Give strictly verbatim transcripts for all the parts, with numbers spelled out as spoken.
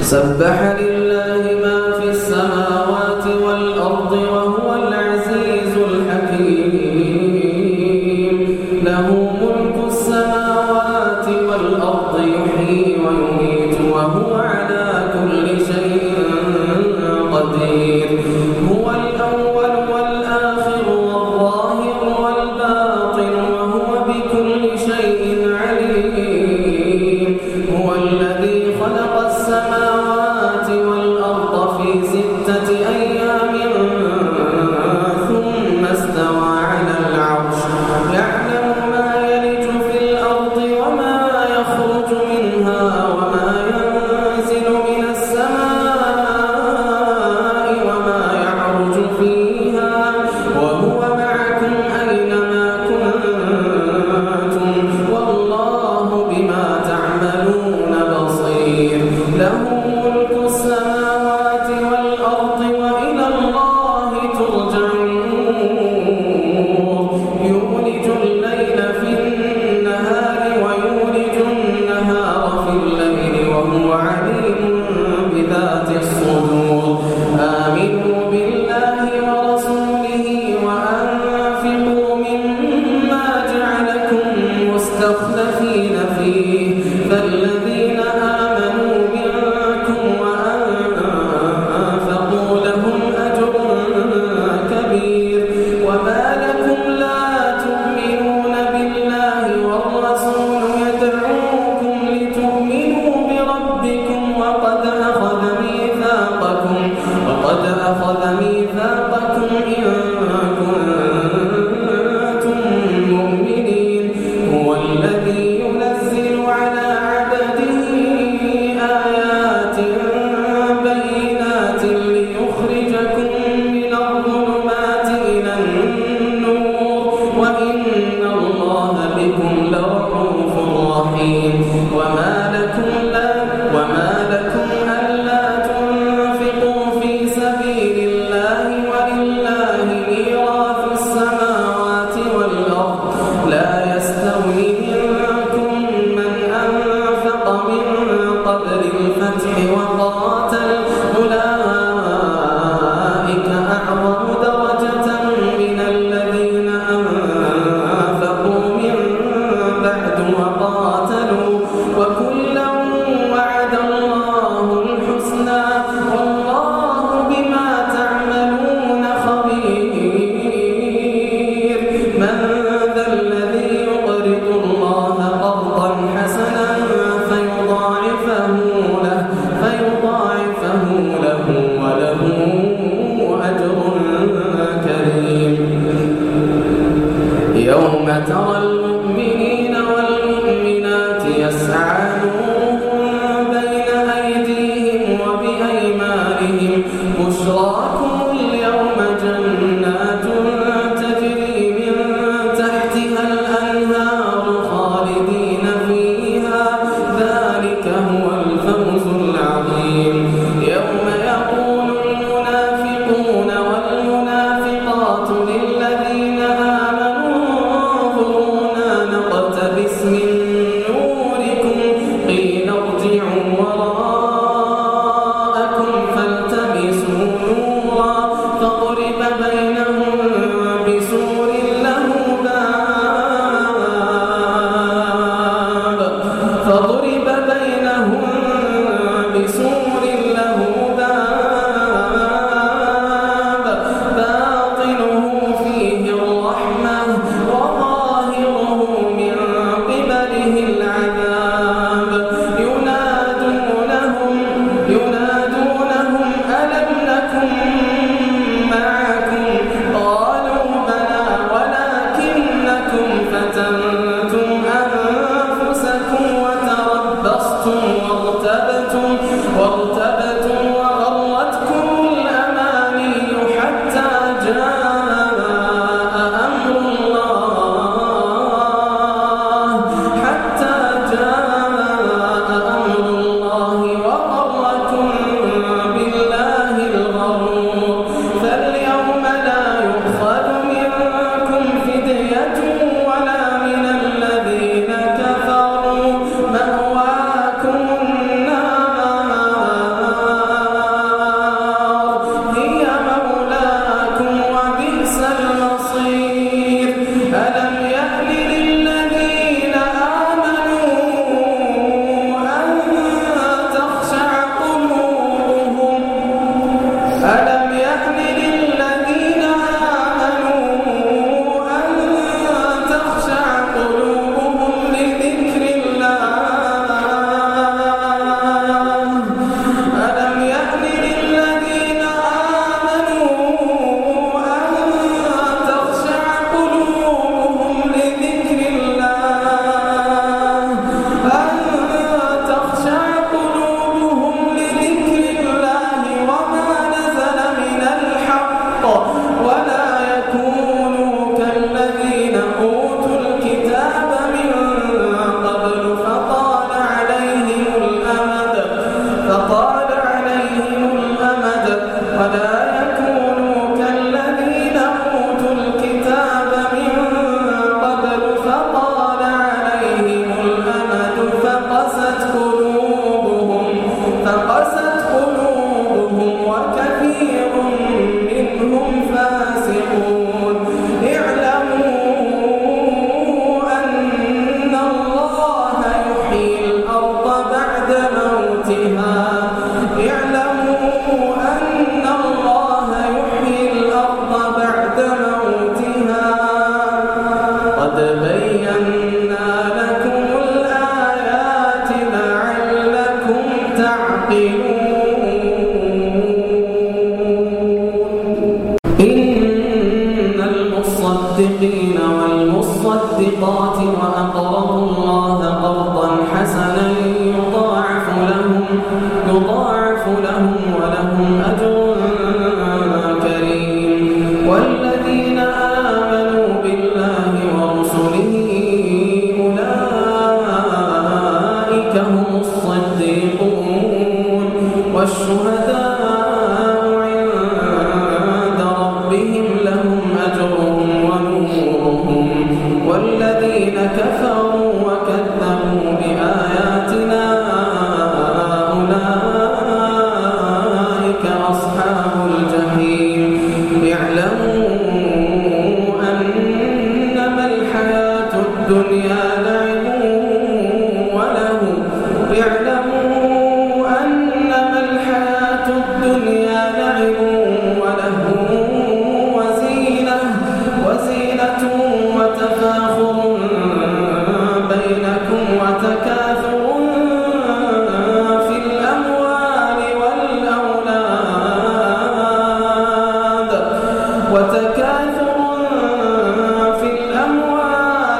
سبح لله ما في السماوات والأرض وهو العزيز الحكيم له ملك السماوات والأرض يحيي ويميت وهو على كل شيء قدير هو الأول والآخر والظاهر والباطن وهو بكل شيء عليم هو الذي خلق السماوات والأرض في ستة أيام ثم استوى على العرش يعلم ما يلج في الأرض وما يخرج منها وما ينزل من السماء وما يعرج فيها وهو معكم أينما كنتم والله بما تعملون بصير له ملك السماوات والأرض وإلى الله ترجع الأمور يولج الليل في النهار ويولج النهار في الليل وهو عليم بذات الصدور آمنوا بالله ورسوله وأنفقوا مما جعلكم مستخلفين فيه فالذين آمنوا منكم وأنفقوا لهم أجر كبير وما لكم لا تؤمنون بالله والرسول يدعوكم لتؤمنوا بربكم وقد أخذ ميثاقكم وقد أخذ ميثاقكم إن كنتم مؤمنين هو الذي ينزل على عبده آيات بينات ليخرجكم من الظلمات إلى النور وإن الله بكم لرؤوف رحيم وما لكم لا وما لكم ألا تنفقوا في سبيل الله ولله ميراث السماوات والأرض لا يستوي منكم من أنفق من قبل الفتح وقاتل أولئك أعظم درجة من الذين أنفقوا من بعد وقاتلوا وكلا وعد الله الحسنى والله بما تعملون خبير من ذا الذي يقرض الله قرضا حسنا فيضاعفه له فيضاعفه له وله أجر كريم يوم ترى المؤمنين والمؤمنات يسعى نورهم بين أيديهم وبأيمانهم بشراكم اليوم جنات تجري من تحتها الأنهار خالدين فيها ذلك هو الفوز العظيم يوم يقول المنافقون والمنافقات للذين آمنوا انظرونا نقتبس من نوركم قيل ارجعوا وراءكم فالتمسوا نورا فضرب بينهم بسور له باب فضرب بينهم بسور له باب باطنه فيه الرحمة وظاهره من قبله العذاب ينادونهم ينادونهم ألم نكن معكم قالوا بلى ولكنكم فتنتم أنفسكم وتربصتم وارتبتم وارتبتم وغرتكم الأماني حتى جاء أمر الله حتى جاء أمر الله وغركم بالله الغرور فاليوم لا يؤخذ منكم فدية ولا من الذين كفروا مأواكم النار والشهداء عند ربهم لهم أجرهم ونورهم والذين كفروا وكذبوا بآياتنا أولئك أصحاب الجحيم اعلموا أنما الحياة الدنيا لعب وله اعلموا أنما الحياة الدنيا لعب وله وزينة وزينة وتفاخر بينكم وتكاثر في الأموال والأولاد وتكاثر في الأموال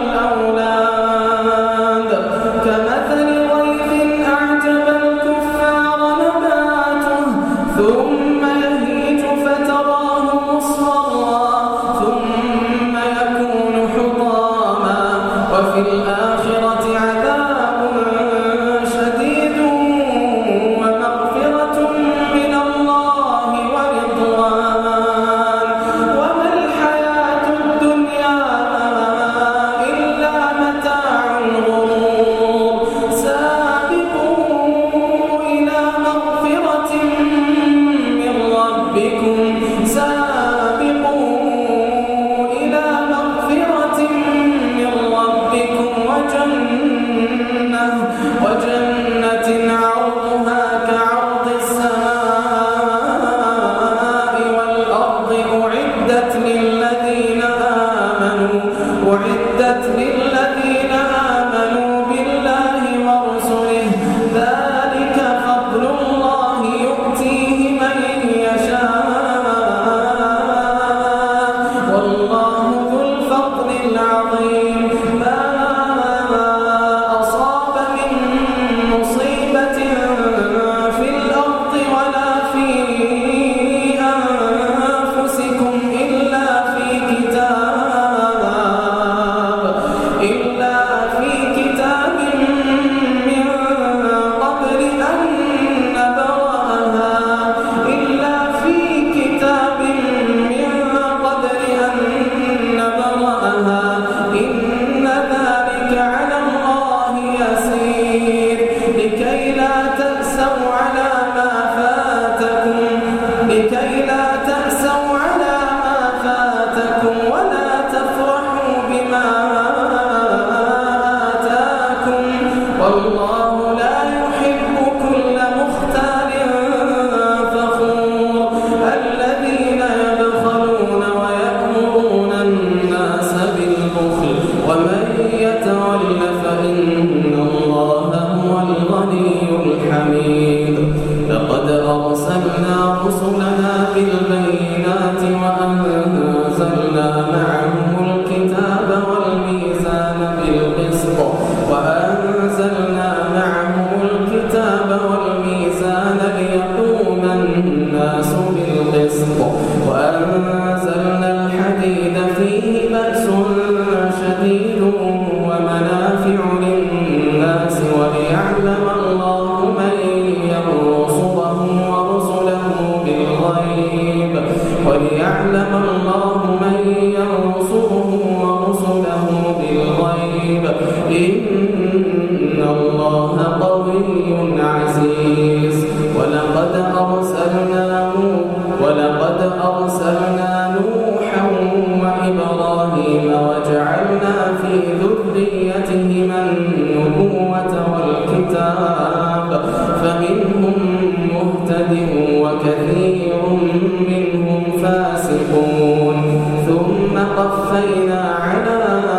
والأولاد كمثل غيث أعجب الكفار نباته ثم يهيج فتراه مصفرا ثم يكون حطاما وفي الآخرة عذاب شديد ومغفرة من الله ورضوان وما الحياة الدنيا إلا متاع الغرور سابقوا إلى مغفرة من ربكم سابقوا إلى مغفرة من ربكم وجنة وجنة عرضها كعرض السماء والأرض أعدت للذين آمنوا أعدت للذين آمنوا بالله ورسله ذلك فضل الله يؤتيه من يشاء والله ذو الفضل العظيم ما أصاب من مصيبة في الأرض ولا في أنفسكم إلا في كتاب إلا في كتاب من قبل أن نبرأها إلا في كتاب من قبل أن نبرأها إن ذلك على الله يسير لكي لا تأسوا على ما فاتكم لكي لا تأسوا على ما فاتكم ولا تفرحوا بما آتاكم والله لا يحب كل مختال فخور الذين يبخلون ويأمرون الناس بالبخل ومن يتول فإن الله هو الغني الحميد لقد أرسلنا رسلنا بالبينات وأنزلنا معهم الكتاب والميزان بالقسط وأنزلنا معهم الكتاب والميزان ليقوم الناس بالقسط وأنزلنا الحديد فيه بأس شديد ومنافع للناس وليعلم الله من ينصره ورسله بالغيب وليعلم الله من ينصره ورسله بالغيب إن الله قوي عزيز ولقد أرسلنا ولقد أرسلنا نوحا وإبراهيم وجعلنا في ذريتهما النبوة والكتاب فمنهم مهتد وكثير منهم فاسقون ثم قفينا على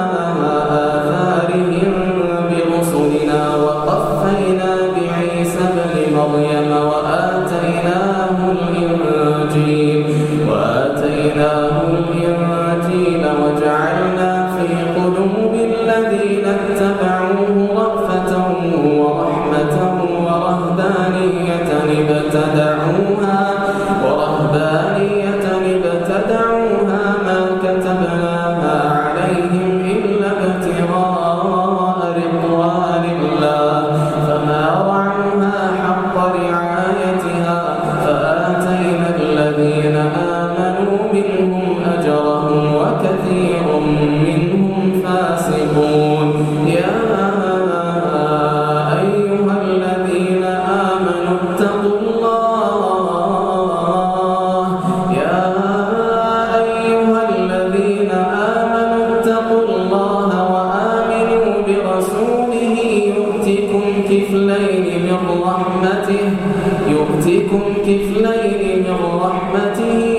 آثارهم برسلنا وقفينا بعيسى ابن مريم وآتيناه الإنجيل وآتيناه الإنجيل وجعلنا في قلوب الذين اتبعوه رأفة ورحمة ورهبانية ابتدعوها ورهبانية ابتدعوها ما كتبناها عليهم إلا ابتغاء رضوان الله فما رعوها حق رعايته يؤتكم كفلين من رحمته